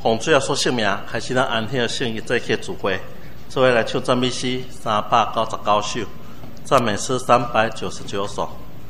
奉主耶稣圣名，开始咱安息圣日再去聚会，做伙来唱赞美诗399首，赞美诗399首。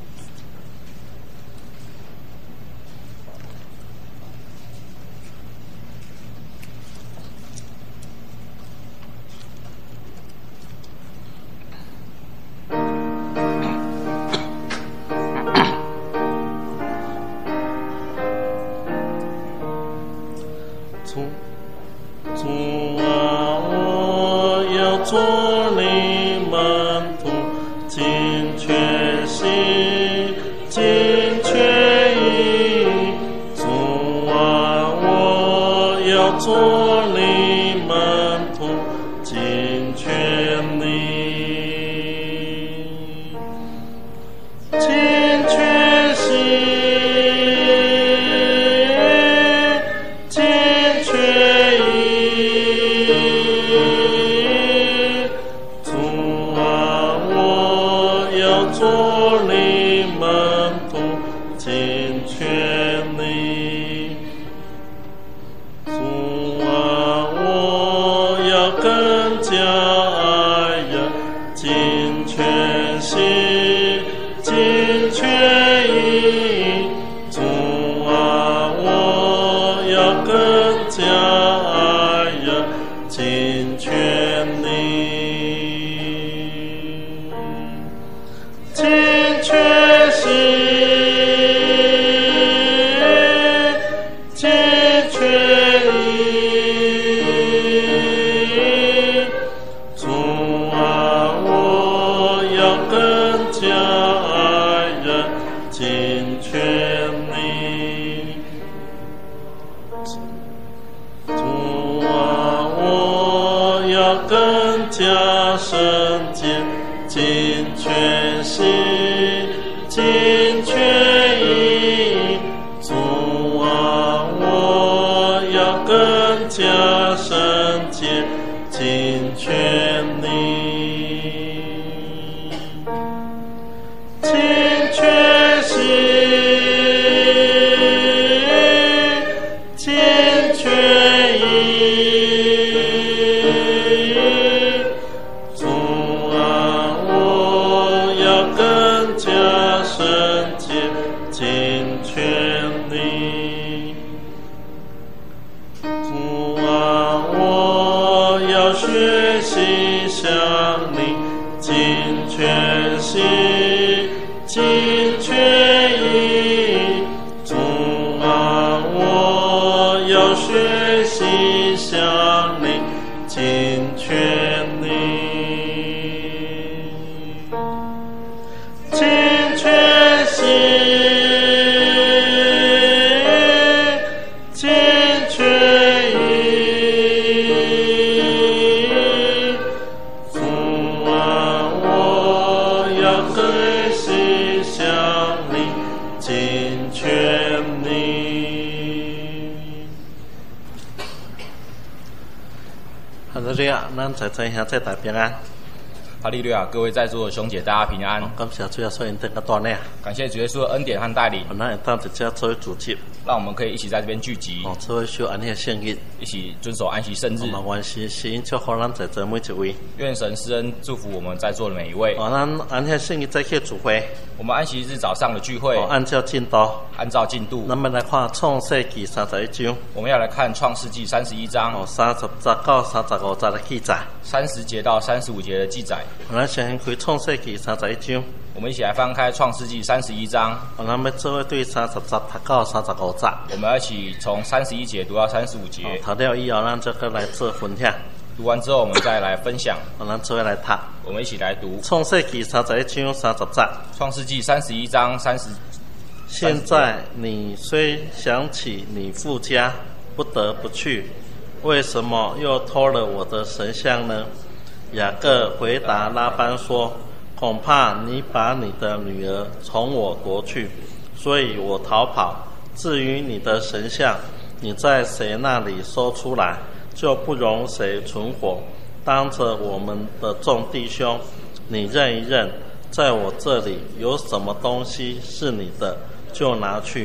在下在大平安， 哈利路亚！各位在座的兄姐，大家平安。 感谢主耶稣恩典的带领， 感谢主耶稣的恩典和带领。 我们也当在这作为主题， 让我们可以一起在这边聚集， 作为修安息圣日， 一起遵守安息圣日。 我们愿是施恩祝福咱在座每一位， 愿神施恩祝福我们在座的每一位。 咱安息圣日再去聚会， 我们安息日早上的聚会， 按照进度， 那么来看创世纪31章， 我们要来看创世纪31章 30节到35节的记载 ，30节到35节的记载。 我们先开创世纪31章， 我们一起来翻开创世纪31章。 我们要做对30节读到35节， 我们要一起从31节读到35节。 读了以后，咱就再来做分享。 读完之后，我们再来分享。 我们做来读， 我们一起来读创世纪31章30节。 创世纪31章30。 现在你虽想起你父家，不得不去，为什么又偷了我的神像呢？雅各回答拉班说：恐怕你把你的女儿从我夺去，所以我逃跑。至于你的神像，你在谁那里搜出来，就不容谁存活。当着我们的众弟兄，你认一认，在我这里有什么东西是你的，就拿去。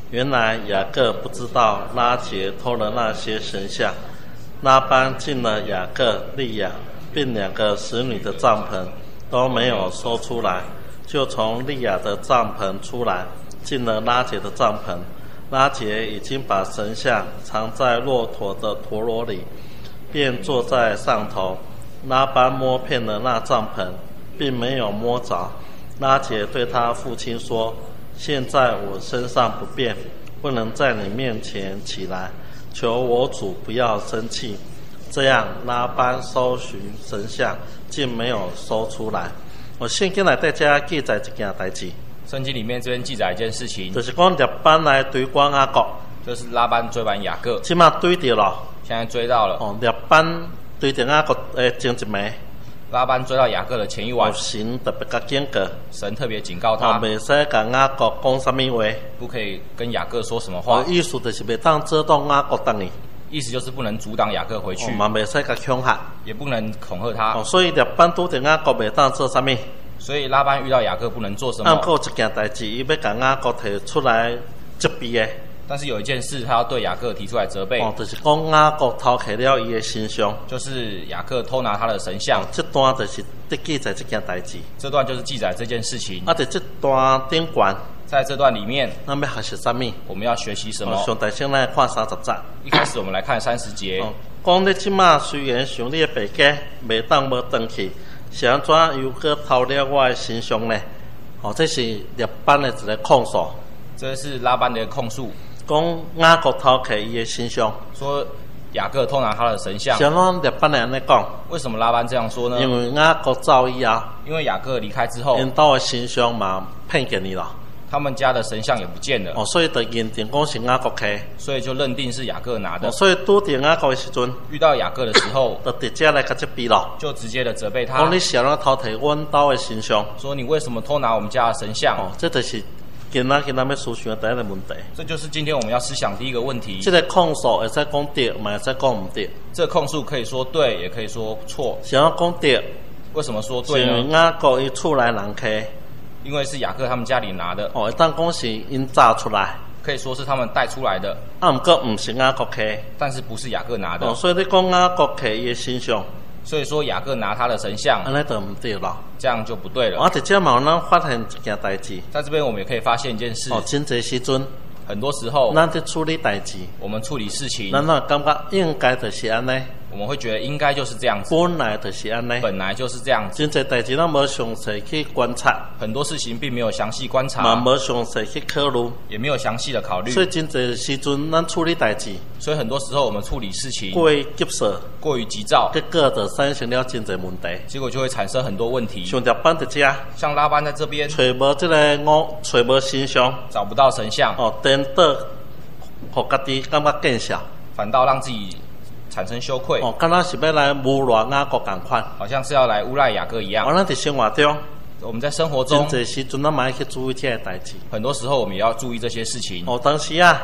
原来雅各不知道拉结偷了那些神像，拉班进了雅各、利亚并2个使女的帐篷，都没有搜出来，就从利亚的帐篷出来，进了拉结的帐篷。拉结已经把神像藏在骆驼的驼骡里，便坐在上头。拉班摸遍了那帐篷，并没有摸着。拉结对他父亲说：现在我身上不便，不能在你面前起来，求我主不要生气。这样拉班搜寻神像，竟没有搜出来。我圣经来大家记载一件代志。 圣经里面这边记载一件事情， 就是讲拉班来追赶雅各， 就是拉班追完雅各， 即马追到了， 现在追到了。 拉班追到雅各前一暝， 拉班追到雅各的前一晚， 神特别甲警告， 神特别警告他， 袂使甲雅各讲什么话， 不可以跟雅各说什么话。 意思就是袂当遮挡雅各等你， 意思就是不能阻挡雅各回去， 嘛袂使甲恐吓， 也不能恐吓他。 所以拉班拄到雅各袂当做什么。 所以拉班遇到雅各不能做什么。 按过一件代志，伊要甲雅各提出来责备的。 但是有一件事，他要对雅各提出来责备。 就是讲雅各偷去了伊的神像， 就是雅各偷拿他的神像。 这段就是在记载这件代志。 这段就是记载这件事情。 在这段顶管， 在这段里面， 咱要学习什么？ 我们要学习什么？ 上台先来看30节。 一开始我们来看30节。 讲你即马虽然想你的爸家袂当无回去。是安怎又搁偷了我的神像呢？这是拉班的一个控诉。 这是拉班的控诉， 讲雅各偷去伊的神像， 说雅各偷拿他的神像。 是安怎拉班会安尼讲？ 为什么拉班这样说呢？ 因为雅各走以后， 因为雅各离开之后， 因兜的神像嘛骗见你了。 他们家的神像也不见了， 所以就认定讲是雅各摕， 所以就认定是雅各拿的。 所以拄到雅各的时阵， 遇到雅各的时候， 就直接来甲责备咯， 就直接的责备他， 讲你是安怎偷摕阮兜的神像， 说你为什么偷拿我们家的神像？ 这就是今仔要思想的第一个问题。 这就是今天我们要思想第一个问题。 这个控诉会使讲对，嘛会使讲唔对。 这个控诉可以说对，也可以说错。 是安怎讲对？ 为什么说对呢？ 因为雅各伊厝内人摕。 因为是雅各他们家里拿的， 会当讲是因炸出来， 可以说是他们带出来的。 毋过唔是雅各摕， 但是不是雅各拿的。 所以你讲雅各摕伊的神像， 所以说雅各拿他的神像， 安尼就唔对了， 这样就不对了。 直接嘛，咱发现一件代志， 在这边我们也可以发现一件事。 真侪时阵， 很多时候， 咱在处理代志， 我们处理事情， 咱感觉应该就是安尼。 我们会觉得应该就是这样子， 本来就是安尼， 本来就是这样子。 真侪代志咱无详细去观察， 很多事情并没有详细观察， 嘛无详细去考虑， 也没有详细的考虑。 所以真侪时阵咱处理代志， 所以很多时候我们处理事情过于急躁， 过于急躁， 结果就产生了真侪问题， 结果就会产生很多问题。 像拉班在遮， 像拉班在这边， 找无这个找无神像， 找不到神像， 颠倒，互家己感觉见笑， 反倒让自己产生羞愧。 敢若是要来侮辱雅各同款， 好像是要来诬赖雅各一样。 咱在生活中， 我们在生活中， 真侪时阵咱嘛要去注意这个代志。 很多时候我们也要注意这些事情。 有当时啊，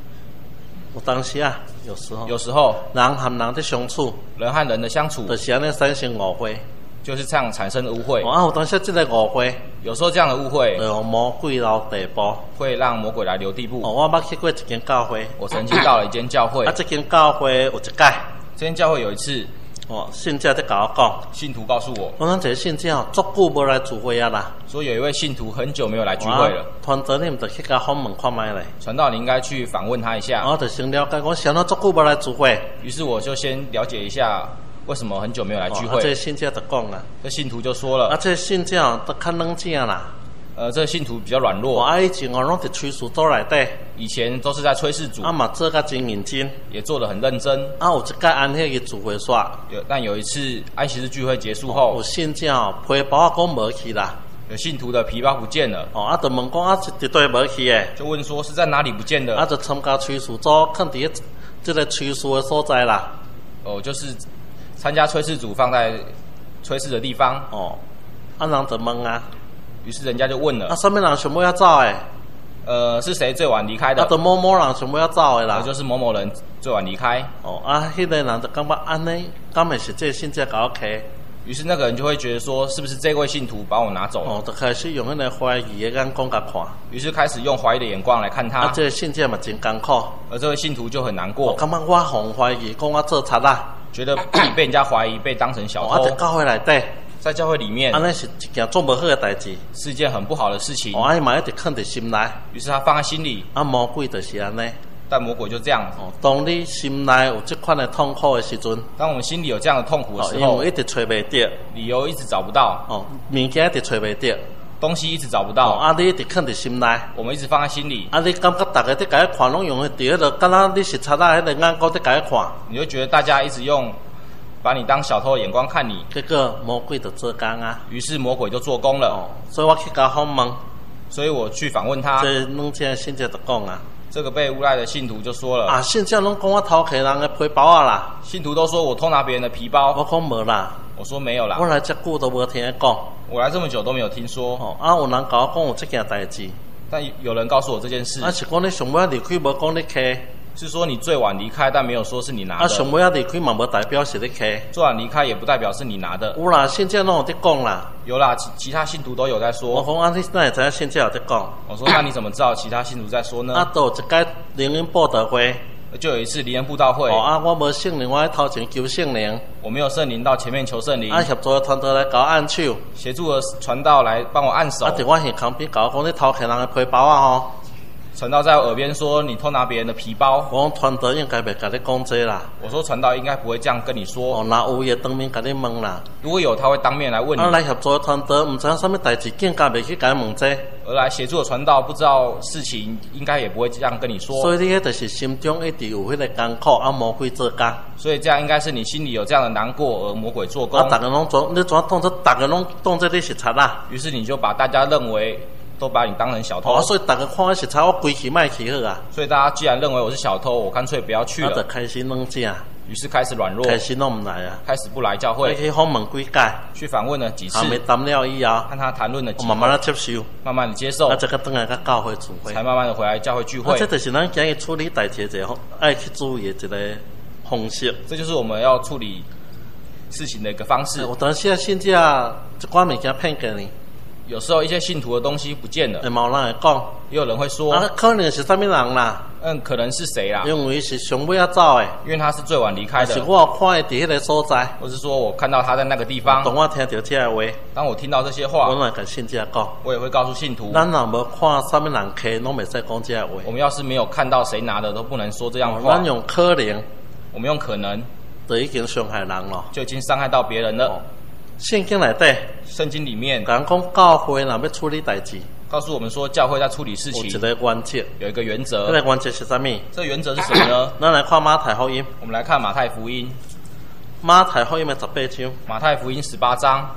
有时候人和人的相处， 人和人的相处， 就是安尼产生误会， 就是这样产生的误会。 有当时这个误会， 有时候这样的误会， 魔鬼留地步， 会让魔鬼来留地步。 我捌去过一间教会， 我曾经到了一间教会， 这间教会有一届， 这间教会有一次， 信者在跟我讲， 信徒告诉我， 咱这个信者足久无来聚会啊啦， 说有一位信徒很久没有来聚会了。 团长，你唔得去甲访问看卖咧？ 传道，你应该去访问他一下。 我就先了解，我想到足久无来聚会， 于是我就先了解一下为什么很久没有来聚会。 这信者就讲啦， 这信徒就说了， 这信者都较冷静啦。 这信徒比较软弱。 以前拢伫炊事组内底， 以前都是在炊事组， 嘛做甲真认真， 也做得很认真。 有一届安息日聚会煞， 但有一次安息日聚会结束后， 有信者皮包讲无去啦， 有信徒的皮包不见了。 就问讲是伫对无去诶， 就问说是在哪里不见的？ 就参加炊事组，放伫这个炊事的所在啦。 就是参加炊事组放在炊事的地方。 人就问啊。 于是人家就问了， 什么人想要走诶？ 是谁最晚离开的？ 就某某人想要走诶啦。 就是某某人最晚离开。 迄个人就感觉安尼，敢会是这信者甲我摕？ 于是那个人就会觉得说，是不是这位信徒把我拿走了？ 哦，就开始用那个怀疑的眼光甲看。 于是开始用怀疑的眼光来看他。 啊，这个信者嘛真艰苦。 而这位信徒就很难过。 我感觉我互怀疑，讲我做贼啦。 觉得自己被人家怀疑，被当成小偷。 在教会内底。 在教会里面， 安尼是一件做不好的代志， 是一件很不好的事情。 伊嘛一直放在心内， 于是他放在心里。 魔鬼就是安尼， 但魔鬼就这样。 当你心内有这款的痛苦的时阵， 当我们心里有这样的痛苦的时候， 因为一直找袂到， 理由一直找不到， 物件一直找袂到， 东西一直找不到， 你一直放在心内， 我们一直放在心里， 你感觉大家在甲伊看，拢用伫迄落，敢若你是贼仔迄个眼光在甲伊看， 你会觉得大家一直用。把你当小偷的眼光看你， 结果魔鬼就做工啊。 于是魔鬼就做工了。 所以我去甲访问， 所以我去访问他。 这两个信者就讲啊， 这个被诬赖的信徒就说了信者拢讲我偷客人的皮包啊啦。 信徒都说我偷拿别人的皮包。 我讲无啦， 我说没有啦。 我来这久都无听讲。 我来这么久都没有听说。 有人甲我讲有这件代志， 但有人告诉我这件事。 是讲你上尾离开，无讲你客。 是说你最晚离开，但没有说是你拿的。 上尾离开嘛，无代表是你客。 最晚离开也不代表是你拿的。 有啦，信者拢有在讲啦。 有啦，其他信徒都有在说。 我讲你哪会知影信者有在讲？ 我说那你怎么知道其他信徒在说呢？ 都有一届灵恩布道会。 就有一次灵恩布道会。 我无圣灵，我喺头前求圣灵。 我没有圣灵，到前面求圣灵。 协助的传道来搞按手。 协助的传道来帮我按手。 伫我耳旁边搞讲你偷客人的皮包啊传道在我耳边说：“你偷拿别人的皮包。” 我讲传道应该袂甲你讲这啦。 我说传道应该不会这样跟你说。 那有也当面甲你问啦。 如果有，他会当面来问你。 来协助的传道，唔知影什么代志，更加袂去甲伊问这。 而来协助的传道，不知道事情，应该也不会这样跟你说。 所以你迄就是心中一直有迄个艰苦，魔鬼做工。 所以这样应该是你心里有这样的难过，而魔鬼做工。 大家拢做，你怎当作大家拢当作你是贼啦？ 于是你就把大家认为。都把你当成小偷， 所以大家看我是贼，我归去卖去好啊。 所以大家既然认为我是小偷，我干脆不要去了。 就开始冷静， 于是开始软弱， 开始拢唔来啊， 开始不来教会。 去访问几届， 去访问了几次， 还没谈了以后， 和他谈论了几次， 慢慢的接受， 慢慢的接受， 这个等来个教会聚会， 才慢慢的回来教会聚会。 这就是咱今日处理代志一个爱去注意的一个方式。 这就是我们要处理事情的一个方式。 有当时信者一寡物件骗过你。 有时候一些信徒的东西不见了， 冇人会讲， 也有人会说， 可能是什么人啦？ 可能是谁啦？ 因为是上尾走的， 因为他是最晚离开的。 是我看在迄个所在， 或是说我看到他在那个地方。 当我听到这话， 当我听到这些话， 我来跟信者讲， 我也会告诉信徒， 咱若无看什么人客，拢袂使讲这话。 我们要是没有看到谁拿的，都不能说这样的话。 咱用可能， 我们用可能， 就已经伤害人了， 就已经伤害到别人了。 圣经内底， 圣经里面讲教会若要处理代志， 告诉我们说教会在处理事情有一个原则， 有一个原则。 这个原则是什么？ 这个原则是什么呢？ 咱来看马太福音。 我们来看马太福音。 马太福音的18章。 马太福音18章。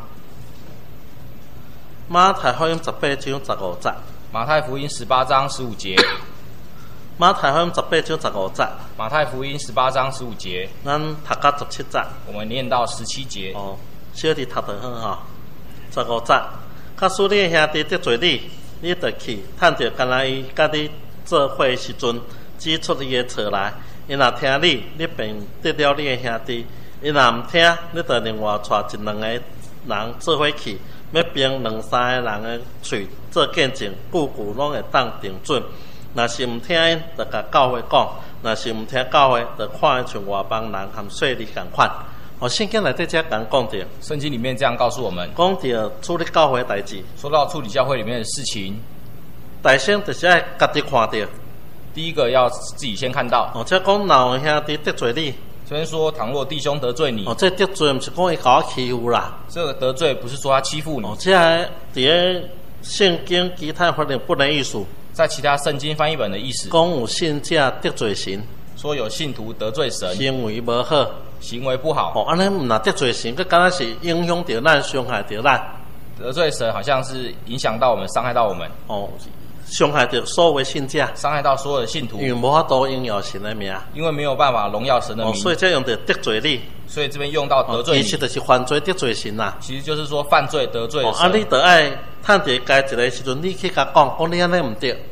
马太福音18章15节。 马太福音18章15节。 马太福音18章15节。 马太福音18章15节。 咱读到17节。 我们念到17节。 小弟读得很好。15节，假使你兄弟得罪你，你就去趁着干那伊甲你做伙时阵，指出你的错来。伊若听你，你便得了你的兄弟；伊若唔听，你就另外带一两个人做伙去，要并两三个人的嘴做见证，句句拢会当定准。若是唔听因，就甲教会讲；若是唔听教会，就看像外邦人含细你共款。圣经内底这样讲到， 圣经里面这样告诉我们， 讲到处理教会代志， 说到处理教会里面的事情， 大先就是要家己看到。 第一个要自己先看到。 这讲老兄弟得罪你， 这边说倘若弟兄得罪你， 这得罪不是讲伊搞我欺负啦。 这个得罪不是说他欺负你。 这在圣经其他翻译本的意思， 在其他圣经翻译本的意思， 讲有信者得罪神， 说有信徒得罪神， 行为不好。 行为不好， 安尼唔若得罪神，佮敢若是影响到咱、伤害到咱。 得罪神好像是影响到我们、伤害到我们。 伤害到所有的信者， 伤害到所有的信徒， 因为无法度荣耀神的名， 因为没有办法荣耀神的名， 所以这用到得罪你。 所以这边用到得罪你， 其实就是犯罪得罪神啦。 其实就是说犯罪得罪神。 你得爱趁着该一个时阵，你去甲讲，你安尼唔对。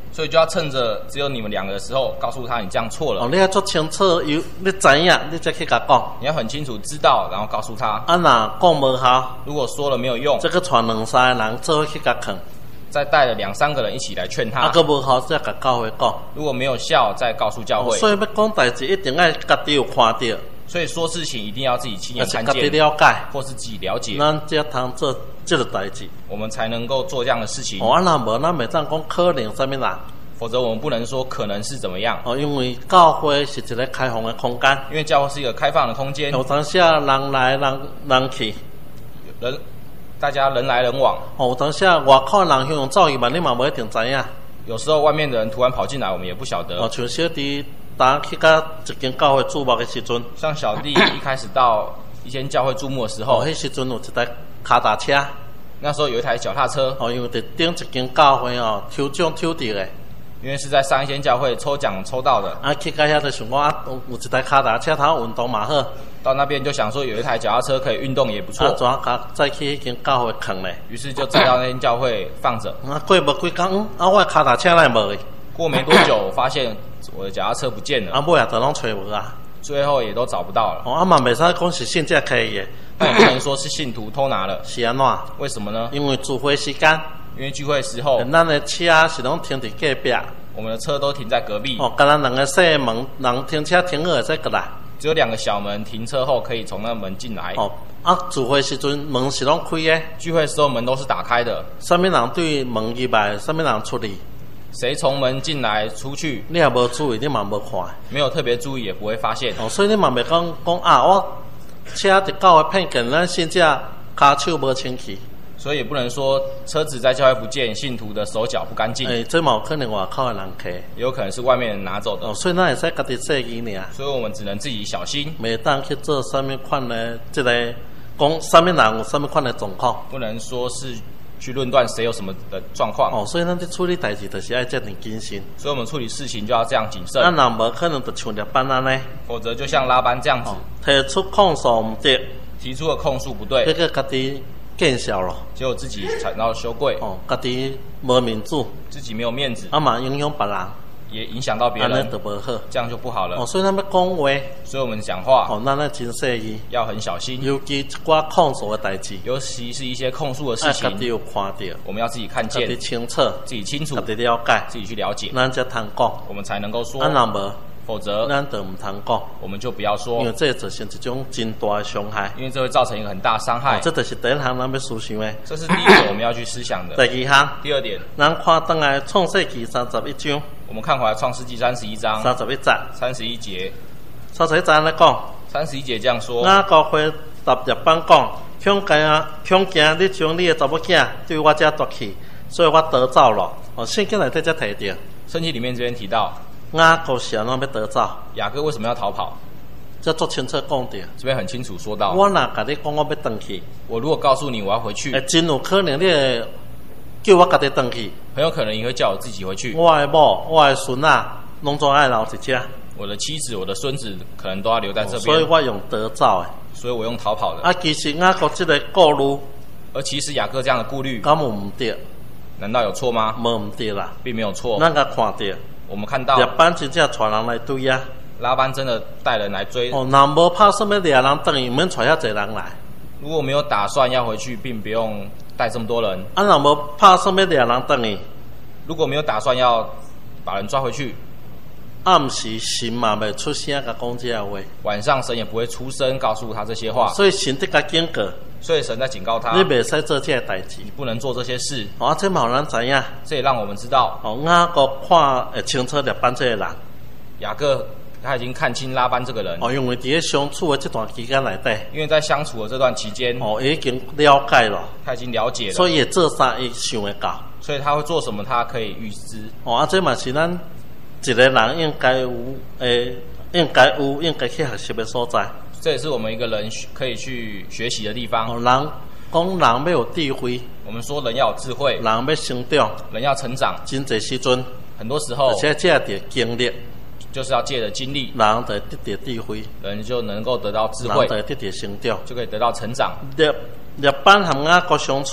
所以就要趁着只有你们两个的时候，告诉他你这样错了。 哦，你要做清楚，你知影，你才去甲讲。 你要很清楚知道，然后告诉他。 啊，若讲无效， 如果说了没有用， 这个传2、3个人做伙去甲劝。 再带了2、3个人一起来劝他。 啊，佮无效再甲教会讲。 如果没有效，再告诉教会。 所以要讲代志，一定要家己有看到。 所以说事情一定要自己亲眼看见， 见， 了解， 或是自己了解， 咱才通做这个代志， 我们才能够做这样的事情。 哦，啊，若无咱袂当讲可能什么人， 否则我们不能说可能是怎么样。 哦，因为教会是一个开放的空间， 因为教会是一个开放的空间， 有当下人来人去， 大家人来人往。 哦，有当下外口人向用走去嘛，你嘛无一定知影。 有时候外面的人突然跑进来，我们也不晓得。 哦，像小弟当去到一间教会注目的时阵， 像小弟一开始到一间教会注目的时候， 迄时阵有一台脚踏车， 那时候有一台脚踏车。 哦，因为伫顶一间教会哦，抽奖抽到的。 因为是在上一间教会抽奖抽到的。 啊，去到遐就想讲啊，有一台脚踏车，通运动嘛好。 到那边就想说有一台脚踏车可以运动也不错。 啊，再去迄间教会放咧。 于是就再到那间教会放着。 啊，过无几工，啊，我脚踏车来无去。 过没多久，我发现我的脚踏车不见了。 啊，尾也都拢找无啊。 最后也都找不到了。 哦，啊嘛袂使讲是信者开的。 那也不能说是信徒偷拿了。 是安怎？ 为什么呢？ 因为聚会时间。 因为聚会时候， 咱的车是拢停伫隔壁。 我们的车都停在隔壁。 哦，敢若2个小门，人停车停好再过来。 只有2个小门，停车后可以从那门进来。 哦，啊，聚会时阵门是拢开的。 聚会的时候门都是打开的。 什么人对门入来，什么人出去？ 谁从门进来出去？ 你也无注意，你嘛无看。 没有特别注意，也不会发现。 哦，所以你嘛袂讲啊，我车伫教会骗见，咱信者骹手无清气。 所以也不能说车子在教会不见，信徒的手脚不干净。 这嘛有可能外口的人摕， 也有可能是外面人拿走的。 哦，所以咱会使家己注意尔。 所以我们只能自己小心， 袂当去做什么款的这个讲什么人有什么款的状况， 不能说是去论断谁有什么的状况。 哦，所以咱在处理代志就是要这样谨慎。 所以我们处理事情就要这样谨慎。 咱若无可能就像列班安尼， 否则就像拉班这样子， 提出控诉唔对， 提出的控诉不对， 结果家己见笑了， 结果自己踩到羞愧。 哦，家己无面子， 自己没有面子， 啊嘛影响别人， 也影响到别人， 安尼就无好， 这样就不好了。 哦，所以咱要讲话， 所以我们讲话， 哦，咱要真细意， 要很小心， 尤其一寡控诉的代志， 尤其是一些控诉的事情， 家己有看到， 我们要自己看见， 自己清楚， 自己清楚， 自己了解， 自己去了解， 咱才通讲， 我们才能够说。 啊，若无， 否则咱就唔通讲， 我们就不要说， 因为这造成一种真大的伤害， 因为这会造成一个很大的伤害。 这就是第一项咱要思想的。 这是第一个我们要去思想的。 第二项， 第二点， 咱看回来创世纪31章， 我们看回来创世纪31章 31节 31节 ，31节来讲 ，31节这样说： 雅各回答列邦讲，恐惊你将你的查某囝对我这夺去，所以我得走了。哦，圣经内底才提到， 圣经里面这边提到， 雅各是安怎要得走？ 雅各为什么要逃跑？ 这做清楚讲到， 这边很清楚说到， 我若甲你讲我要回去， 我如果告诉你我要回去， 真有可能你会叫我家己回去， 很有可能你会叫我自己回去。 我的某、我的孙啊，拢总爱留一只。 我的妻子、我的孙子可能都要留在这边， 所以我用得走的， 所以我用逃跑的。 啊，其实雅各这个顾虑， 而其实雅各这样的顾虑， 敢有唔对？ 难道有错吗？ 无唔对啦， 并没有错。 咱甲看到， 我们看到列班真正带人来追啊， 拉班真的带人来追。 哦，若无拍什么掠人等于免带遐侪人来。 如果没有打算要回去，并不用带这么多人。 啊，若无拍什么掠人等于， 如果没有打算要把人抓回去， 暗时神嘛袂出声甲讲这话。 晚上神也不会出声告诉他这些话。 所以神得甲警告， 所以神在警告他， 你袂使做这个代志， 你不能做这些事。 哦，这嘛有咱知影。 这也让我们知道， 哦，雅各看会清楚列班这个人。 雅各他已经看清拉班这个人。 哦，因为伫咧相处的这段期间内底， 因为在相处的这段期间， 哦，已经了解了， 他已经了解了， 所以也做啥伊想会到， 所以他会做什么，他可以预知。 哦，啊，这嘛是咱一个人应该有应该去学习的所在。 这也是我们一个人可以去学习的地方。 哦，人讲人要有智慧， 我们说人要有智慧， 人要成长， 人要成长， 真侪时阵， 很多时候， 而且借着经历， 就是要借着经历， 人就会得到智慧， 人就能够得到智慧， 人就会得到成长， 就可以得到成长。 列班和雅各相处，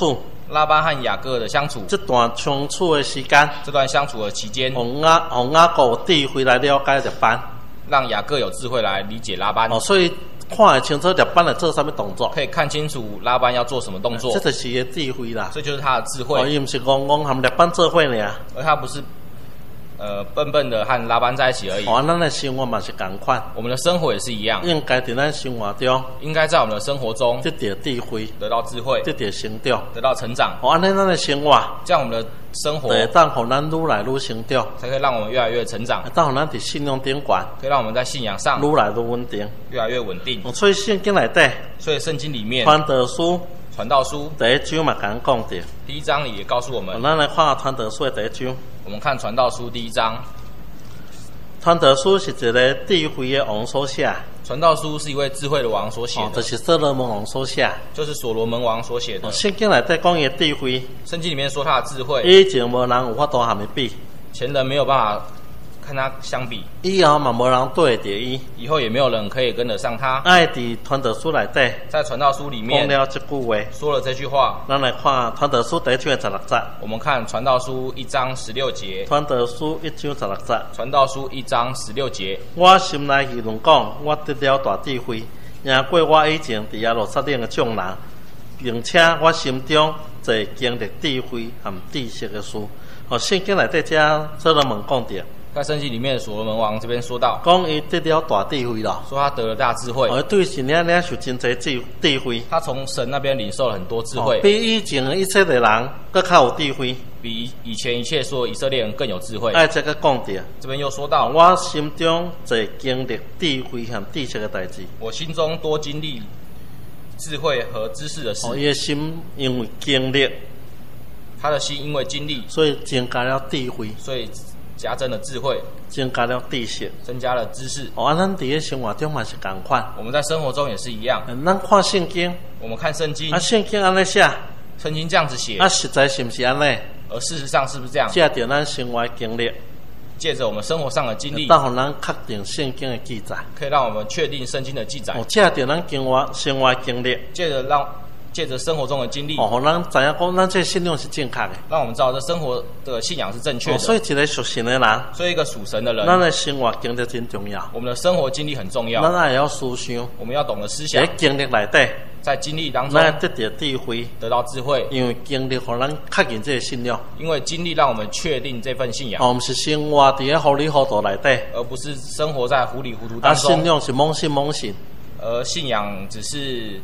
拉班和雅各的相处， 这段相处的时间， 这段相处的期间， 让雅各有智慧来了解列班， 让雅各有智慧来理解拉班。 所以看得清楚列班来做什么动作， 可以看清楚拉班要做什么动作。 这就是他的智慧啦。 这就是他的智慧。 伊不是戆和列班做伙尔， 而他不是笨笨的和拉班在一起而已。 咱的生活嘛是同款， 我们的生活也是一样， 应该在咱生活中， 应该在我们的生活中得到智慧， 得到智慧， 得到成长， 得到成长。 安尼咱的生活， 这样我们的生活会当互咱愈来愈成长， 才可以让我们越来越成长， 当互咱伫信仰顶悬， 可以让我们在信仰上愈来愈稳定， 越来越稳定。 所以圣经内底， 所以圣经里面传道书第一章嘛讲到， 第一章里也告诉我们。 咱来看传道书的第一章。 我们看传道书第一章。 传道书是一个智慧的王所写。 传道书是一位智慧的王所写的， 就是所罗门王所写， 就是所罗门王所写的。 圣经内底讲伊的智慧， 圣经里面说他的智慧， 以前无人有法度和伊比， 前人没有办法跟他相比， 以后嘛无人对得伊， 以后也没有人可以跟得上他。 爱伫传道书内底， 在传道书里面讲了这句话， 说了这句话。 咱来看传道书第一章的16节。 我们看传道书1章16节。 传道书1章16节。 传道书1章16节。 我心内议论讲，我得了大智慧，赢过我以前伫耶路撒冷的众人，并且我心中侪经历智慧和知识的事。圣经内底这所罗门讲着。 在圣经里面，所罗门王这边说到， 讲伊得了大智慧了， 说他得了大智慧， 而对神领受真侪智慧， 他从神那边领受了很多智慧， 比以前的一切的人更较有智慧， 比以前一切所有以色列人更有智慧。 这个讲着， 这边又说到， 我心中侪经历智慧和知识的代志， 我心中多经历智慧和知识的事。 伊的心因为经历， 他的心因为经历， 所以增加了智慧， 所以加增了智慧， 增加了知识， 增加了知识。 咱伫个生活中嘛是同款， 我们在生活中也是一样。 咱看圣经， 我们看圣经， 圣经安尼写， 圣经这样子写， 实在是不是安尼？ 而事实上是不是这样？ 借着咱生活经历， 借着我们生活上的经历， 让咱确定圣经的记载， 可以让我们确定圣经的记载。 借着咱生活经历， 借着生活中的经历， 咱知影讲，咱这信仰是正确的， 让我们知道这生活的信仰是正确的。 所以一个属神的人， 所以一个属神的人， 咱的生活经历真重要。 我们的生活经历很重要， 咱也要思想， 我们要懂得思想。 在经历内底， 在经历当中， 咱得到智慧， 得到智慧， 因为经历让咱确认这个信仰。 因为经历让我们确定这份信仰， 不是生活伫个糊里糊涂内底， 而不是生活在糊里糊涂当中。 信仰是懵信懵信， 而信仰只是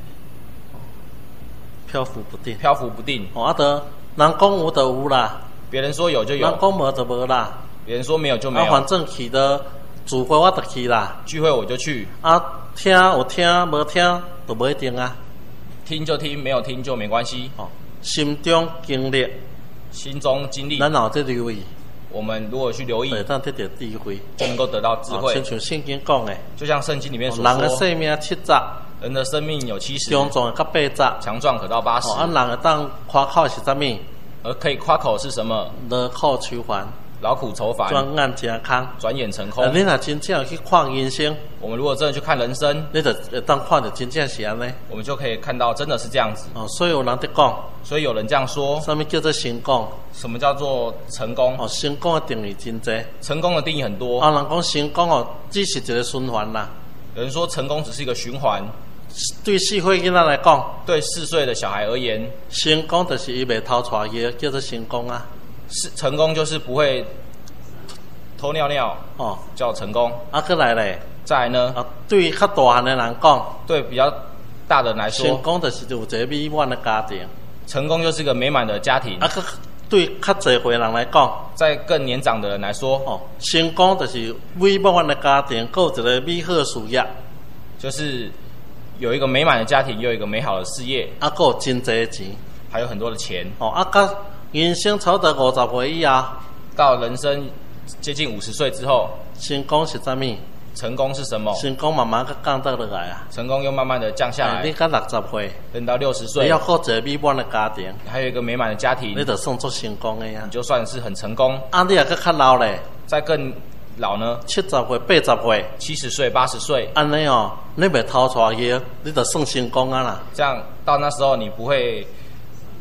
漂浮不定。人讲有就有啦， 别人说有就有； 人讲无就无啦， 别人说没有就没有。 反正去的聚会我就去啦， 聚会我就去。 听有听，无听就不一定啊。 听就听，没有听就没关系。 心中经历， 心中经历， 咱有这留意。 我们如果去留意， 对，咱得到智慧， 就能够得到智慧。 亲像圣经讲的， 就像圣经里面所说， 人的生命70， 人的生命有70， 强壮到80， 强壮可到80。 人会当夸口是啥物？ 而可以夸口是什么？ 劳苦愁烦， 劳苦愁烦， 转眼成空， 转眼成空。 你若真正去看人生， 我们如果真的去看人生， 你就会当看到真正是安尼， 我们就可以看到真的是这样子。 所以有人在讲， 所以有人这样说， 什么叫做成功？ 什么叫做成功？ 成功的定义真多， 成功的定义很多。 人讲成功只是一个循环啦。 有人说成功只是一个循环。 对4岁囡仔来讲， 对4岁的小孩而言， 成功就是伊袂偷带嘢，叫做成功啊。 成功就是不会偷尿尿，叫成功。 再来咧， 再来呢？ 对较大汉的人讲， 对比较大的人来说， 成功就是有一个美满的家庭。 成功就是一个美满的家庭。 对较侪岁人来讲， 在更年长的人来说， 成功就是美满的家庭，有一个美好的事业， 就是有一个美满的家庭，又有一个美好的事业， 还有真侪钱， 还有很多的钱。 到人生超过50岁以后， 到人生接近50岁之后， 成功是啥物？ 成功是什么？ 成功慢慢降到落来啊！ 成功又慢慢的降下来。 你到60岁， 等到60岁， 你要过一个美满的家庭， 还有一个美满的家庭， 你就算作成功的呀。 你就算是很成功。 你也较老咧， 再更老呢 ？70岁、80岁、 70岁、80岁， 安尼你袂偷带去，你就算成功啊啦。 这样到那时候你不会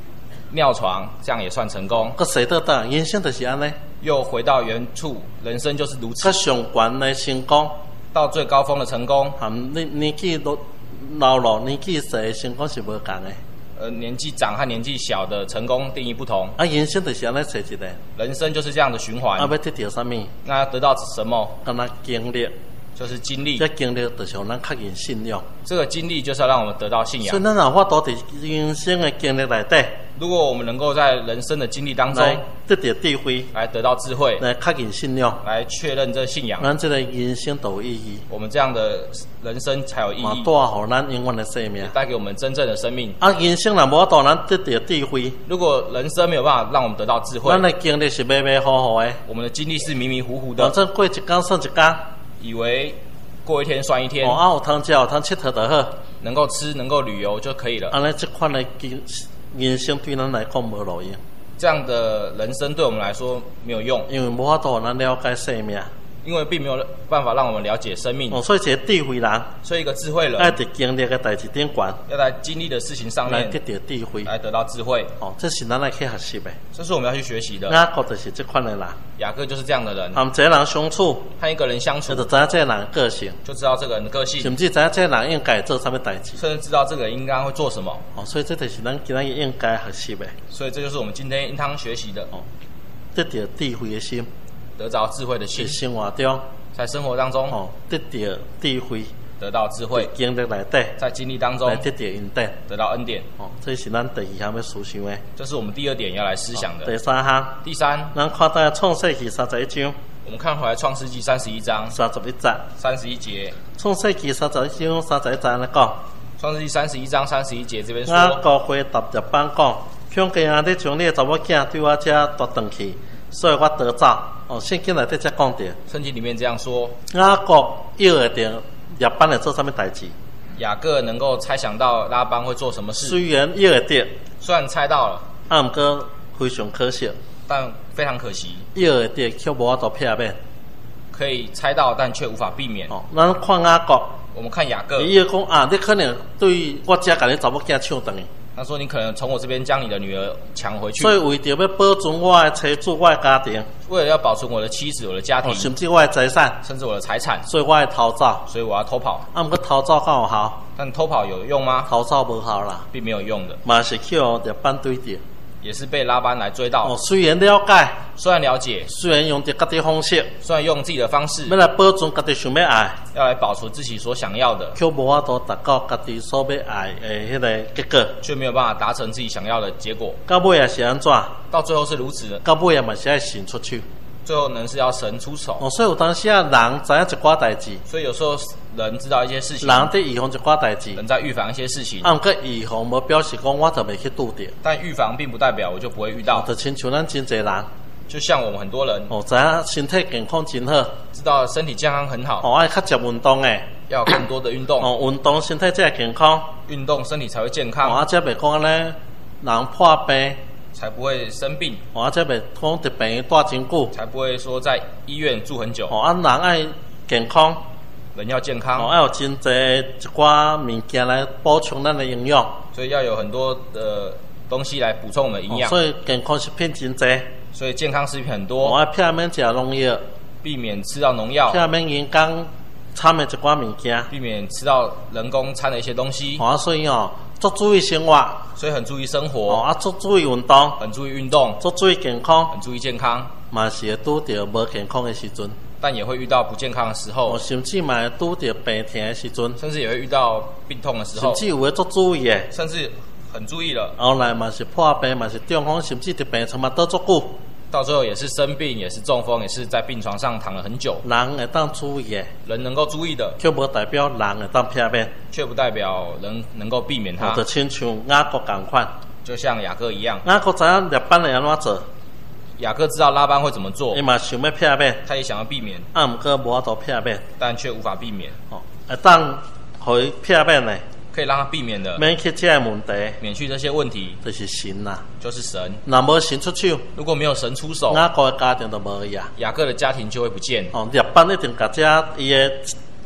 尿床，这样也算成功。 佮谁得到人生就是安尼， 又回到原处，人生就是如此佮。上悬的成功， 到最高峰的成功， 含年纪老了，年纪细的成功是无共的。 年纪长和年纪小的成功定义不同。 人生就是安尼找一个， 人生就是这样的循环。 要得到什么？ 那要得到什么？ 敢若经历， 就是经历。 这经历就是让咱确认信仰。 这个经历就是要让我们得到信仰。 所以咱有法度伫人生的经历内底， 如果我们能够在人生的经历当中来得到智慧， 来得到智慧， 来确认信仰， 来确认这信仰， 咱这个人生都有意义。 我们这样的人生才有意义， 带予咱永远的生命， 带给我们真正的生命。 人生若无法度咱得到智慧， 如果人生没有办法让我们得到智慧， 咱的经历是迷迷糊糊的， 我们的经历是迷迷糊糊的， 反正过一天算一天， 以为过一天算一天， 有通吃有通佚佗就好， 能够吃能够旅游就可以了。 安尼这款的人生对咱来讲无路用， 这样的人生对我们来说没有用， 因为无法度咱了解生命， 因为并没有办法让我们了解生命。 所以一个智慧人， 所以一个智慧人要伫经历的代志顶悬， 要在经历的事情上面来得到智慧， 来得到智慧。 这是咱来去学习的。 这是我们要去学习的。 雅各就是这款的人， 雅各就是这样的人。 和一个人相处， 和一个人相处， 就知道这个人个性， 就知道这个人的个性， 甚至知道这个人应该做什么代志， 甚至知道这个人应该会做什么。 所以这就是咱今日应该学习的。 所以这就是我们今天应当学习的。 得到智慧的心， 得着智慧的心， 在生活中， 在生活当中， 得到智慧， 得到智慧， 经历内底， 在经历当中来得到恩典， 得到恩典。 这是咱第二项要思想的。 这是我们第二点要来思想的。 第三项， 第三， 咱看到创世纪31章， 我们看回来创世纪31章 31节 ，31节。 创世纪31章31节来讲， 创世纪31章31节这边说， 雅各回答日班讲，恐惊啊！你将你的查某囝对我这夺转去，所以我得走。圣经内底才讲到， 圣经里面这样说， 雅各又会定日班会做什么代志？ 雅各能够猜想到拉班会做什么事， 虽然又会定， 虽然猜到了， 不过非常可惜， 但非常可惜， 又会定却无法度避免。 可以猜到，但却无法避免。 咱看雅各， 我们看雅各， 伊讲你可能对我家甲你查某囝抢转去。 他说：“你可能从我这边将你的女儿抢回去。” 所以为着要保存我的妻子、我的家庭， 为了要保存我的妻子、我的家庭， 甚至我的财产， 甚至我的财产， 所以我会逃走。 所以我要偷跑。 不过逃走敢有效？ 但偷跑有用吗？ 逃走无效啦， 并没有用的。 嘛是去日班对着， 也是被拉班来追到。 虽然了解， 虽然了解， 虽然用着家己方式， 虽然用自己的方式， 要来保存家己想要爱， 要来保存自己所想要的， 却无法度达到家己所要爱的迄个结果， 却没有办法达成自己想要的结果。 到尾也是安怎？ 到最后是如此的。 到尾也嘛是要神出手。 最后能是要神出手。 所以有当时人知影一寡代志， 所以有时候人知道一些事情， 人在预防一寡代志， 人在预防一些事情。 不过预防无表示讲我就袂去拄着， 但预防并不代表我就不会遇到。 就亲像咱真侪人， 就像我们很多人， 知影身体健康真好， 知道身体健康很好， 爱较接运动诶， 要有更多的运动， 运动身体才会健康， 运动身体才会健康， 才袂讲咧人破病。 才不会生病， 才袂讲伫病院住真久， 才不会说在医院住很久。 人爱健康， 人要健康， 要有真侪一寡物件来补充咱的营养， 所以要有很多的东西来补充我们的营养。 所以健康食品真侪， 所以健康食品很多。 要避免食农药， 避免吃到農藥， 避免人工掺的一寡物件， 避免吃到人工掺的一些东西。 所以足注意生活， 所以很注意生活， 足注意运动， 很注意运动， 足注意健康， 很注意健康， 嘛是会拄着无健康的时阵， 但也会遇到不健康的时候， 甚至嘛会拄着病痛的时阵， 甚至也会遇到病痛的时候， 甚至有的足注意的， 甚至很注意了， 后来嘛是破病，嘛是中风，甚至伫病床嘛倒足久。 到最后也是生病，也是中风，也是在病床上躺了很久。 人会当注意的， 人能够注意的， 却无代表人会当避免， 却不代表人能够避免它。 就亲像雅各同款， 就像雅各一样。 雅各知影日班会安怎做， 雅各知道拉班会怎么做， 伊嘛想要避免， 他也想要避免， 不过无法度避免， 但却无法避免。 会当互伊避免的。 可以让他避免的， 免去这个问题， 免去这些问题， 就是神啦， 就是神。 若无神出手， 如果没有神出手， 雅各的家庭就无去啊。 雅各的家庭就会不见。 日班一定甲这伊的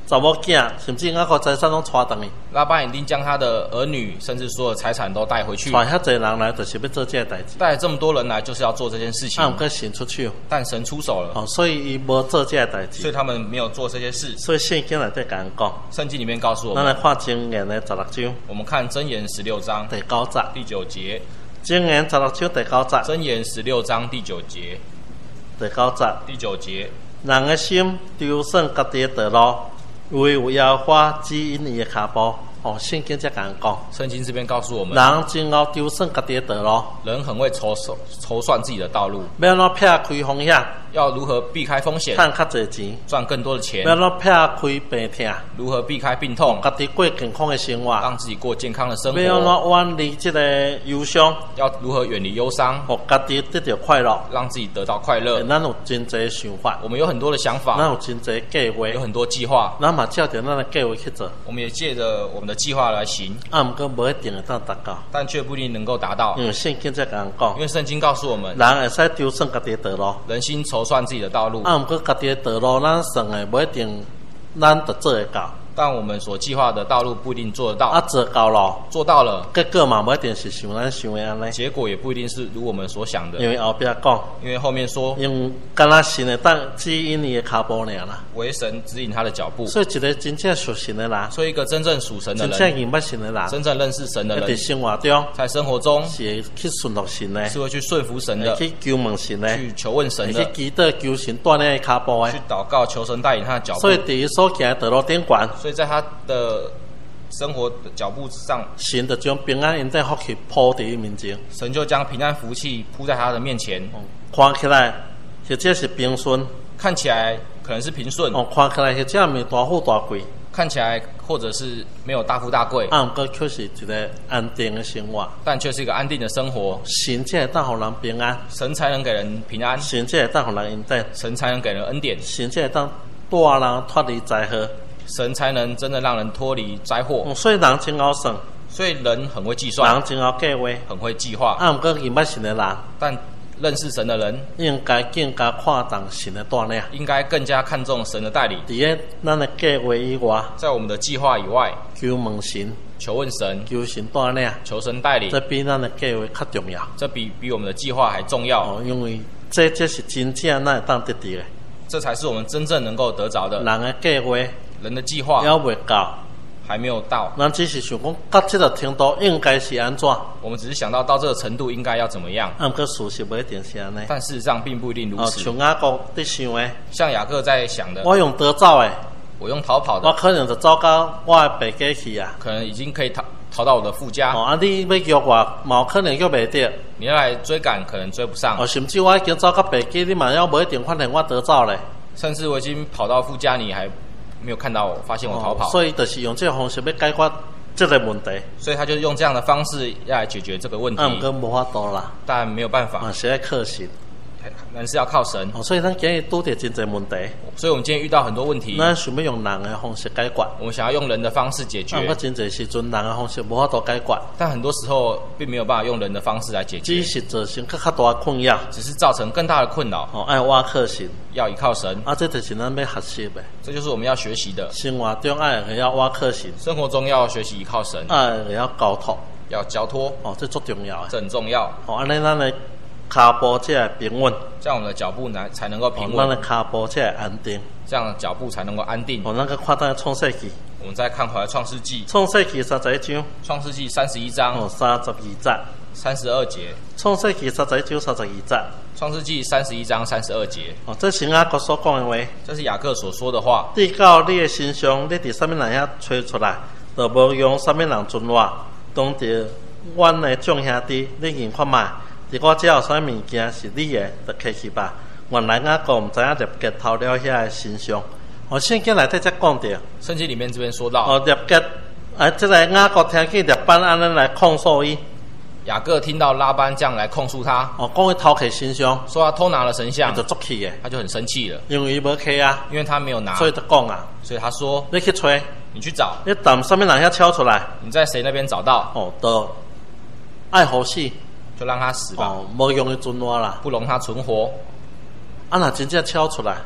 查某囝，甚至雅各财产拢带回去， 拉班一定将他的儿女，甚至所有财产都带回去。 带遐侪人来，就是要做这个代志。 带这么多人来，就是要做这件事情。 毋过神出手， 但神出手了， 哦，所以伊无做这个代志。 所以他们没有做这些事。 所以圣经内底甲人讲， 圣经里面告诉我咱来们， 看箴言的16章我们看箴言16章第9节。 第9节， 箴言16章第9节， 箴言16章第9节， 第9节， 第9节， 人的心丢算家己的道路，唯有耶和华指引伊的脚步。哦，圣经才甲人讲， 圣经这边告诉我们， 人真会丢算家己的道路， 人很会筹算自己的道路， 要怎撇开风险， 要如何避开风险， 赚较侪钱， 赚更多的钱， 要怎撇开病痛， 如何避开病痛， 家己过健康的生活， 让自己过健康的生活， 要怎远离这个忧伤， 要如何远离忧伤， 互家己得到快乐。 让自己得到快乐。 咱有真侪想法， 我们有很多的想咱法， 有真侪计划， 有很多计划， 咱嘛照着咱的计划去做， 我们也借着我们的计划来行， 毋过无一定会当达到， 但却不一定能够达到， 因为圣经才甲人讲因，为圣经告诉我们， 人会使丢算家己的道路。 人心筹算自己的道路， 毋过家己的道路，咱算的无一定，咱就做会到。 但我们所计划的道路不一定做得到， 做到咯， 做到了， 结果嘛无一定是像咱想的安尼。 结果也不一定是如我们所想的， 因为后壁讲， 因为后面说用敢若神会当指引伊的脚步尔啦。 为神指引他的脚步， 所以一个真正属神的人， 所以一个真正属神的真正人， 认捌神的人， 真正认识神的在人， 生活中在生活中是会去顺服神的， 是会去顺服神的， 会去求问神的， 去求问神的， 会去祈祷求神带领伊脚步的去。祷告求神带领他的脚步所。以伫伊所行的道路顶悬， 所以在他的生活的脚步上， 神就将平安恩典福气铺伫伊面前。 神就将平安福气铺在他的面前， 看起来或者是平顺， 看起来可能是平顺， 看起来或者毋是大富大贵， 看起来或者是没有大富大贵， 毋过却是一个安定的生活。 但却是一个安定的生活。 神才会当互人平安， 神才能给人平安， 神才会当互人恩典， 神才能给人恩典， 神才会当带人脱离灾祸。 神才能真的让人脱离灾祸。 所以人真好算， 所以人很会计算， 人真好计划， 很会计划， 毋过认捌神的人， 但认识神的人应该更加看重神的带领。 应该更加看重神的带领， 伫咧咱的计划以外， 在我们的计划以外， 求问神， 求问神， 求神带领， 求神带领， 这比咱的计划较重要。 这比我们的计划还重要。 因为这是真正咱会当得到的。 这才是我们真正能够得着的。 人的计划人的计划还未到， 还没有到， 咱只是想讲到这个程度应该是安怎， 我们只是想到这个程度应该要怎么样， 毋过事实不一定是安尼。 但事实上并不一定如此。 像雅各伫想的， 像雅各在想的， 我用得走的， 我用逃跑我的， 可能就走到我的爸家去啊。 可能已经可以逃到我的父家。 你要约我，嘛有可能约袂着。 你要来追赶，可能追不上。 甚至我已经走到爸家，你嘛要无一定发现我得走咧。 甚至我已经跑到父家，你还没有看到我，发现我逃跑。 所以就是用这个方式要解决这个问题。 所以他就用这样的方式要来解决这个问题。 毋过无法度啦， 但没有办法， 是要靠神。 人是要靠神。 所以咱今日拄着真侪问题。 所以我们今天遇到很多问题， 咱想要用人的方式解决。 我们想要用人的方式解决。 我真侪时阵人的方式无法度解决。 但很多时候并没有办法用人的方式来解决， 只是造成更较大的困扰， 只是造成更大的困扰。 爱倚靠神， 要依靠神。 这就是咱要学习的。 这就是我们要学习的。 生活中要倚靠神， 生活中要学习依靠神， 要交托， 要交托。 这最重要的， 这很重要。 安尼咱的脚步才会平稳， 这样我们的脚步才能够平稳， 咱的脚步才会安定， 这样的脚步才能够安定。 咱个看到创世纪， 我们再看回来创世纪， 创世纪31章， 创世纪31章 32节 ，32节， 创世纪31章32节， 创世纪31章32节。 这是雅各所讲的话， 这是雅各所说的话。 你到你的身上，你伫啥物人遐吹出来，就无用啥物人准我，当着阮的众兄弟，你认看卖。伫我遮有啥物件是你的，就摕去吧。原来雅各毋知影入结偷了遐的身上。圣经内底才讲着。 圣经里面这边说到。 入结，这个雅各听见入班安尼来控诉伊。 雅各听到拉班这样来控诉他。 讲伊偷摕神像， 说他偷拿了神像， 就作气的， 他就很生气了。 因为伊无摕啊， 因为他没有拿， 所以就讲啊， 所以他说你去吹， 你去找， 你等啥物人遐敲出来， 你在谁那边找到？ 就爱好死。 就让他死吧， 无用伊存活啦， 不容他存活。 若真正敲出来，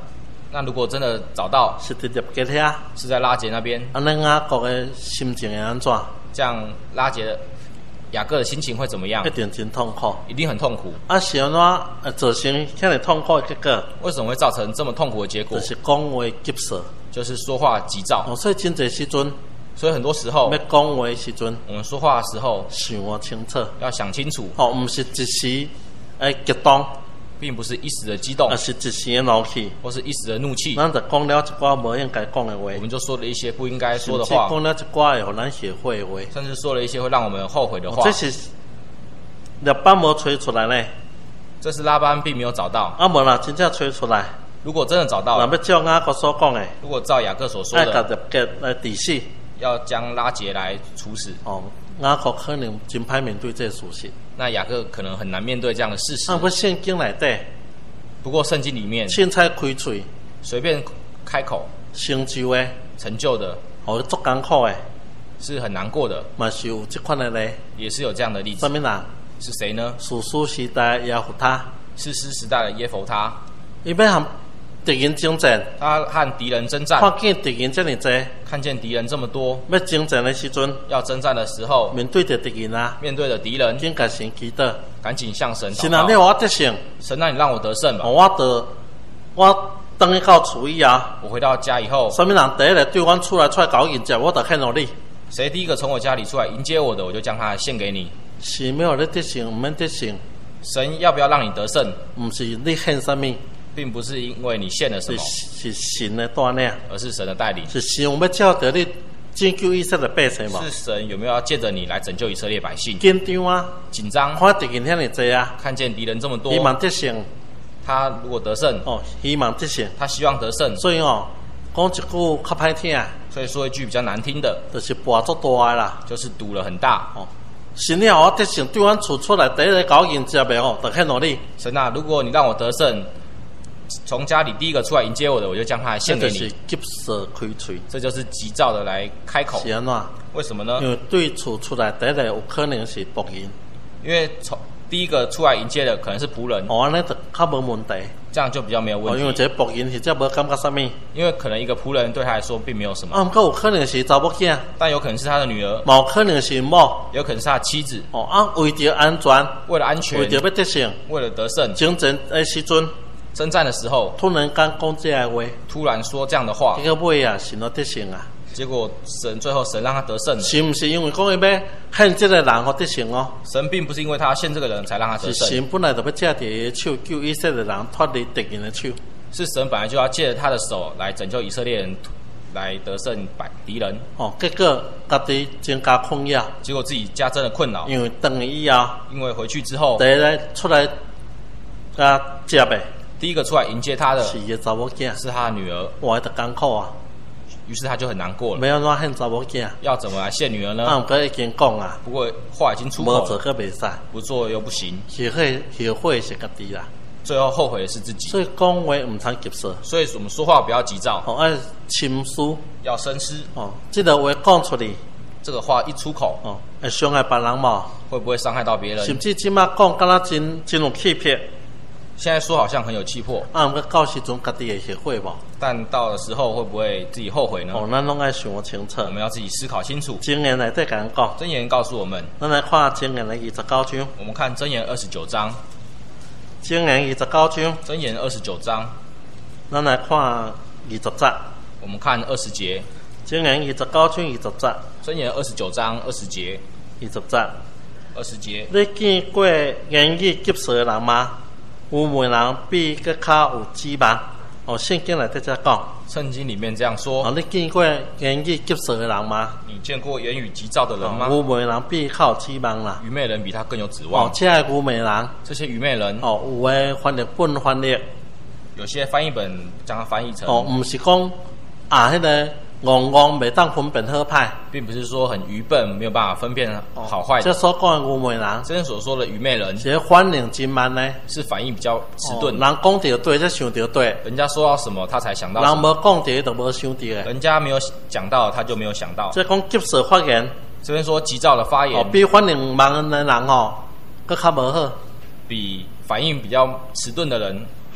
那如果真的找到， 是直接给遐， 是在拉结那边， 安尼雅各的心情会安怎？ 这样拉结雅各的心情会怎么样？ 一定真痛苦， 一定很痛苦。 啊，是安怎造成遐尼痛苦的结果？ 为什么会造成这么痛苦的结果？ 就是讲话急舌， 就是说话急躁。 所以真侪时阵， 所以很多时候要讲话的时阵， 我们说话的时候想清楚， 要想清楚， 唔是一时激动， 并不是一时的激动， 而是一时的怒气， 或是一时的怒气。 咱就讲了一寡无应该讲的话， 我们就说了一些不应该说的甚至话， 讲了一寡会互咱后悔的话， 甚至说了一些会让我们后悔的话。 这是列班无吹出来呢。 这是拉班并没有找到。 啊，无啦，真正吹出来。 如果真的找到了， 若要照雅各所讲的， 如果照雅各所说爱甲的， 入结来治死。 要将拉结来处死， 雅各可能真歹面对这个事实。 那雅各可能很难面对这样的事实。 不过圣经内底， 不过圣经里面， 凊彩开嘴， 随便开口， 成就的， 成就的， 足艰苦的， 是很难过的， 嘛是有这款的例。 也是有这样的例子。 什么人？ 是谁呢？ 士师时代耶弗他， 士师时代的耶弗他， 伊要和敌人征战， 他和敌人征战， 看见敌人这么多， 看见敌人这么多， 要征战的时阵， 要征战的时候， 面对着敌人啊， 面对着敌人， 应该先祈祷， 赶紧向神祷神啊，你告。 我得胜， 神啊，你让我得胜吧！ 我等去到厝以后， 我回到家以后， 什么人第一个对阮出来搞迎接，我就献互你。 谁第一个从我家里出来迎接我的，我就将他献给你。 是没有你得胜，唔免得胜。 神要不要让你得胜？ 唔是你献什么， 并不是因为你献了什么， 是神的带领， 而是神的带领。 是神要照着你拯救以色列百姓嘛？ 是神有没有要借着你来拯救以色列百姓？ 紧张啊， 紧张， 看敌人遐尼多啊， 看见敌人这么多， 希望得胜。 他如果得胜， 希望得胜， 他希望得胜。 所以讲一句较歹听， 所以说一句比较难听的， 就是博足大啦， 就是赌了很大。 神要我得胜，对阮厝出来第一个搞迎接的就献互你。 神啊，如果你让我得胜，从家里第一个出来迎接我的，我就将他献给你。 这就是急舌开嘴， 这就是急躁的来开口。 是安怎？ 为什么呢？ 因为对厝出来第一个有可能是仆人， 因为从第一个出来迎接的可能是仆人， 安尼就较无问题。 这样就比较没有问题。 因为这个仆人实在无感觉什么。 因为可能一个仆人对他来说并没有什么。 不过有可能是查某囝， 但有可能是他的女儿， 有可能是某， 有可能是他的妻子。 为着安全， 为了安全， 为着要得胜， 为了得胜， 征战的时阵， 征战的时候， 突然间讲这样的话， 突然说这样的话， 结果尾啊，神都得胜啊。 结果最后神让他得胜了。 是不是因为讲伊要献这个人互得胜哦？ 神并不是因为他献这个人才让他得胜， 是神本来就要借着伊的手救以色列人脱离敌人的手。 是神本来就要借着他的手来拯救以色列人，来得胜敌人。 结果家己增加困扰， 结果自己加增了困扰。 因为等以后， 因为回去之后， 第一个出来接的， 第一个出来迎接他的是伊的查某囝， 是他的女儿。 哇，就艰苦啊！ 于是他就很难过了。 要安怎献查某囝？ 要怎么来献女儿呢？ 不过已经讲啊， 不过话已经出口了， 无做可袂使， 不做又不行。 后悔是家己啦。 最后后悔的是自己， 所以讲话唔通急舌。 所以我们说话不要急躁， 要深思， 要深思。 这个话讲出去， 这个话一出口， 会伤害别人嘛？ 会不会伤害到别人？ 甚至即马讲，敢若真有气魄。 现在说好像很有气魄， 不过到时阵家己会后悔无？ 但到的时候会不会自己后悔呢？ 咱拢爱想清楚。 我们要自己思考清楚。 箴言内底甲咱讲， 箴言告诉我们， 咱来看箴言的29章。 我们看箴言29章。 箴言29章， 箴言29章， 咱来看20节。 我们看20节。 箴言29章20节。 箴言29章20节。 20节。 20节。 你见过言语急舌的人吗？有媒人比佮较有指望。圣经内底在讲。 圣经里面这样说。 你见过言语急舌的人吗？ 你见过言语急躁的人吗？ 有媒人比较有指望啦。 愚昧人比他更有指望。 这些愚昧人， 这些愚昧人， 有的翻译本翻译， 有些翻译本将它翻译成， 不是讲迄个戆戆袂当分辨好歹， 并不是说很愚笨，没有办法分辨好坏的。 这所讲的愚昧人， 这所说的愚昧人， 是反应真慢呢， 是反应比较迟钝。 人讲到对，才想到对。 人家说到什么，他才想到什么。 人无讲到，就无想到。 人家没有讲到，他就没有想到。 这讲急舌发言， 这边说急躁的发言， 比反应慢的人更较无好， 比反应比较迟钝的人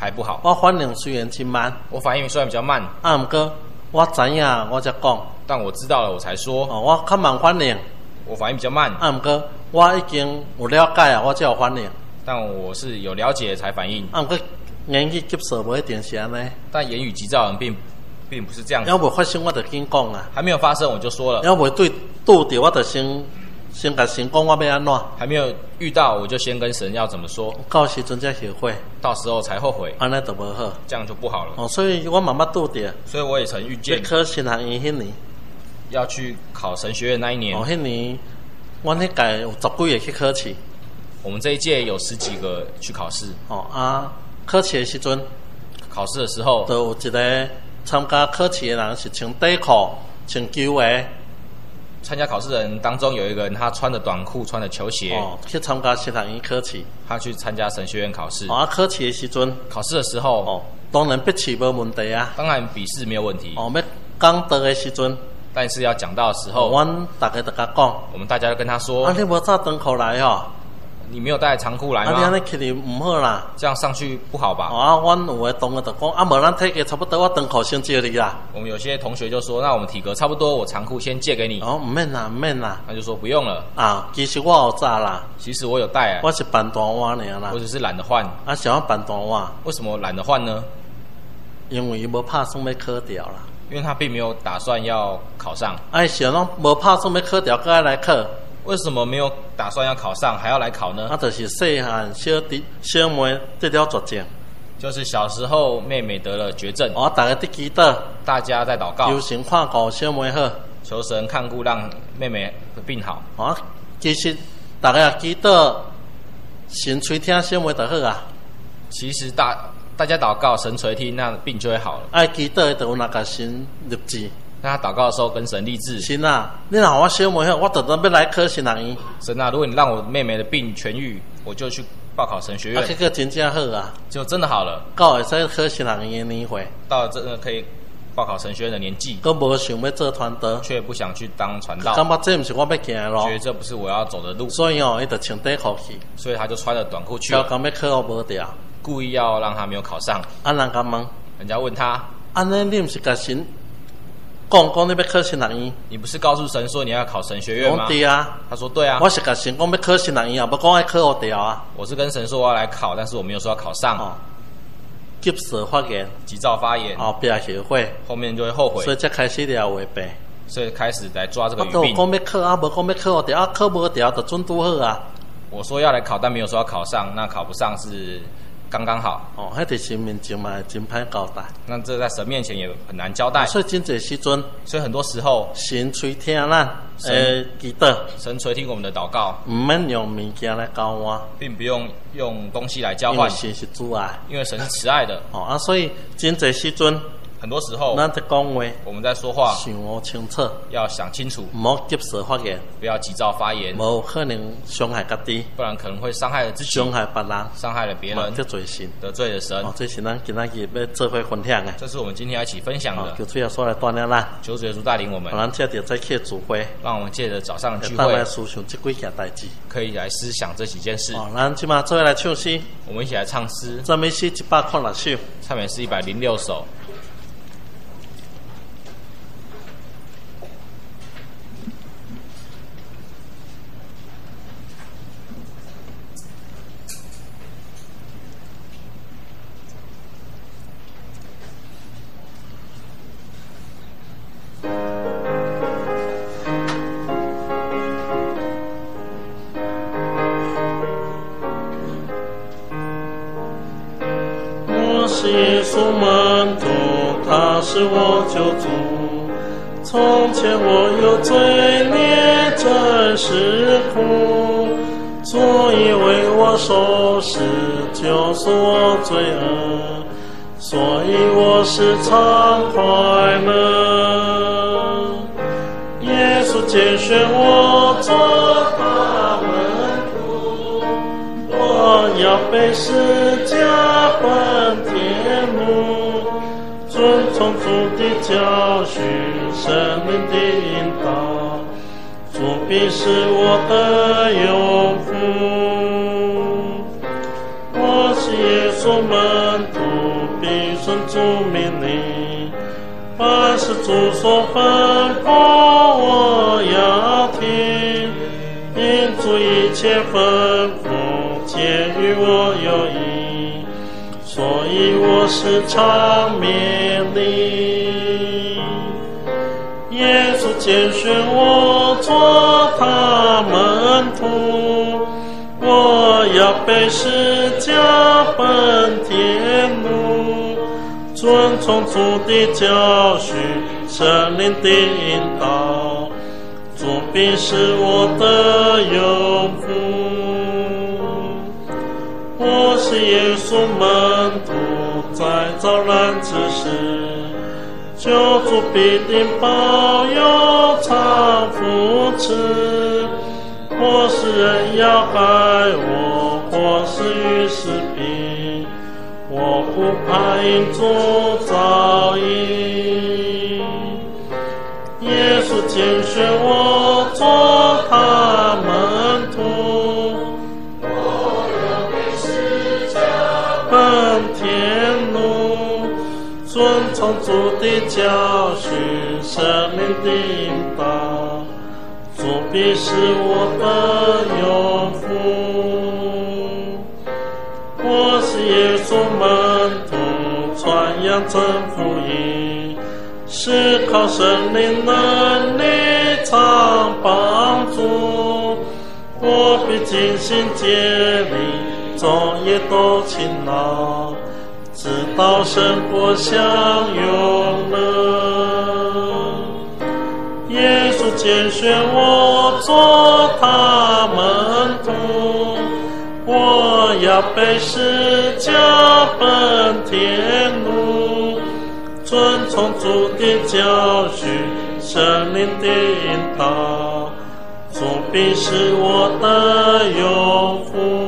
还不好。 我反应虽然真慢， 我反应虽然比较慢， 毋过我知影我才讲。 但我知道了我才说。 我较慢反应， 我反应比较慢。 毋过我已经有了解啊，我才有反应。 但我是有了解才反应。 毋过言语急躁无一定是安尼。 但言语急躁人并不是这样子。 要未发生，我就先讲啊。 还没有发生我就说了。 要未拄着，我就先甲神讲我要安怎。 还没有遇到，我就先跟神要怎么说。 到时阵才后悔。 到时候才后悔。 安尼就无好。 这样就不好了。 所以我慢慢拄着。 所以我也曾遇见。 要考神学院迄年。 要去考神学院那一年。 迄年，阮迄届有10几个去考试。 我们这一届有10几个去考试。 考试的时阵， 考试的时候， 就有一个参加考试的人是穿短裤、穿球鞋。 参加考试的人当中有一个人，他穿着短裤、穿着球鞋。 去参加神学院考试。 他去参加神学院考试。 考试的时阵， 考试的时候， 当然笔试无问题啊。 当然笔试没有问题。 要讲道的时阵， 但是要讲到的时候， 阮大家都甲讲， 我们大家都跟他说： 你无带长裤来哦。 你没有带长裤来吗？ 你安尼起嚟唔好啦， 这样上去不好吧？ 阮有的同学就讲，无咱体格差不多，我长裤先借你啦。 我们有些同学就说，那我们体格差不多，我长裤先借给你。 唔免啦，唔免啦。 他就说不用了。 其实我有带啦。 其实我有带。 我是办大碗尔啦。 我只是懒得换。 想要办大碗。 为什么懒得换呢？ 因为伊无拍算要考掉啦。 因为他并没有打算要考上。 想讲无拍算要考掉，搁来考。 为什么没有打算要考上，还要来考呢？ 就是细汉小妹得了绝症， 就是小时候妹妹得了绝症。 大家在祈祷， 大家在祷告， 求神看顾小妹好， 求神看顾让妹妹的病好。 其实大家祈祷，神垂听小妹就好啊。 其实大家祷告，神垂听，那病就会好了。 爱祈祷就有那个神立志。 那他祷告的时候跟神立志， 神啊，你让我小妹好，我特登要来考神学院。 神啊，如果你让我妹妹的病痊愈，我就去报考神学院。 这个真正好啊， 就真的好了。 到会使考神学院的年岁， 到了真的可以报考神学院的年纪， 都无想要做传道， 却不想去当传道。 感觉这不是我要行的路， 觉得这不是我要走的路， 所以伊就穿短裤去。 所以他就穿着短裤去了。 要考无掉， 故意要让他没有考上。 人甲问， 人家问他， 安尼你不是甲神？讲你要考神学院， 你不是告诉神说你要考神学院吗？ 对啊， 他说对啊。 我是甲神讲要考神学院啊，不讲爱考好掉啊。 我是跟神说我要来考，但是我没有说要考上。 急躁发言， 急躁发言， 后边后悔， 后面就会后悔， 所以才开始了违背， 所以开始来抓这个语病。 讲要考无讲要考好掉考无掉就准拄好啊。 我说要来考，但没有说要考上，那考不上是刚刚好。 迄在神面前嘛真歹交代。 那这在神面前也很难交代。 所以真侪时阵， 所以很多时候， 神垂听咱祈祷， 神垂听我们的祷告， 唔免用物件来交换， 并不用东西来交换。因为神是主爱， 因为神是慈爱的。 所以真侪时阵。 很多时候， 咱在讲话， 我们在说话， 想清楚， 要想清楚， 唔好急躁发言， 不要急躁发言， 无可能伤害家己， 不然可能会伤害了自己， 伤害别人， 伤害了别人， 得罪神， 得罪了神。 这是咱今仔日要做伙分享的。 这是我们今天要一起分享的。 求主耶稣来锻炼咱， 求主耶稣带领我们， 咱借着这起聚会， 让我们借着早上的聚会， 来思想这几件代志， 可以来思想这几件事。 咱今嘛做伙来唱诗， 我们一起来唱诗。 赞美诗106首， 赞美诗106首。 耶稣门徒，他是我救主。从前我有罪孽，真是苦，主已为我受死，救赎我罪恶，所以我时常快乐。耶稣拣选我做他门徒，我要背十架奔天路，遵从主的教训，生命的引导，主必是我的有福。我是耶稣门徒， 必顺主命令。凡是主所吩咐，我要听。因主一切吩咐，皆与我有益，所以我时常勉励。耶稣拣选我做他门徒，我要背十架奔天路，遵从主的教训，圣灵的引导，主必是我的永福。我是耶稣门徒，在遭难之时，救主必定保佑常扶持。或是人要害我，或是遇事病，我不怕因主遭应。耶稣拣选我做他门徒，我要背十架奔天路，遵从主的教训，圣灵的引导，主必是我的永福。我是耶稣门徒，传扬真福音，是靠圣灵能力常帮助。我必尽心竭力，昼夜都勤劳，直到生活享用乐。耶稣拣选我做他门徒，我要背十架奔天路，遵从主的教训，圣灵的引导，主必是我的永福。